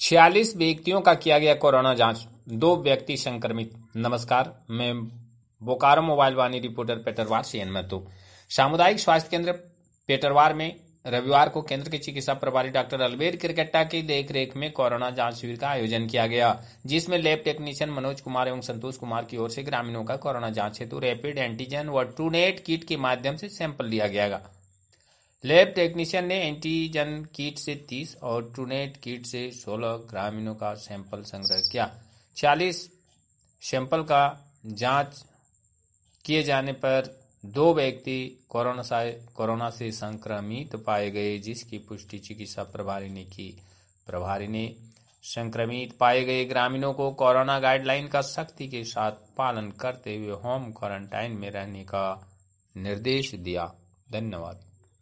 46 व्यक्तियों का किया गया कोरोना जांच, 2 व्यक्ति संक्रमित। नमस्कार, मैं बोकारो मोबाइल वाणी रिपोर्टर पेटरवार से महतो। सामुदायिक स्वास्थ्य केंद्र पेटरवार में रविवार को केंद्र के चिकित्सा प्रभारी डॉक्टर अलबेर किरकेट्टा की देखरेख में कोरोना जांच शिविर का आयोजन किया गया, जिसमें लैब टेक्नीशियन मनोज कुमार एवं संतोष कुमार की ओर से ग्रामीणों का कोरोना जांच हेतु रैपिड एंटीजन व ट्रूनेट किट के माध्यम से सैंपल लिया गया। लैब टेक्नीशियन ने एंटीजन किट से 30 और ट्रूनेट किट से 16 ग्रामीणों का सैंपल संग्रह किया। 40 सैंपल का जांच किए जाने पर 2 व्यक्ति कोरोना से संक्रमित पाए गए, जिसकी पुष्टि चिकित्सा प्रभारी ने की। प्रभारी ने संक्रमित पाए गए ग्रामीणों को कोरोना गाइडलाइन का सख्ती के साथ पालन करते हुए होम क्वारंटाइन में रहने का निर्देश दिया। धन्यवाद।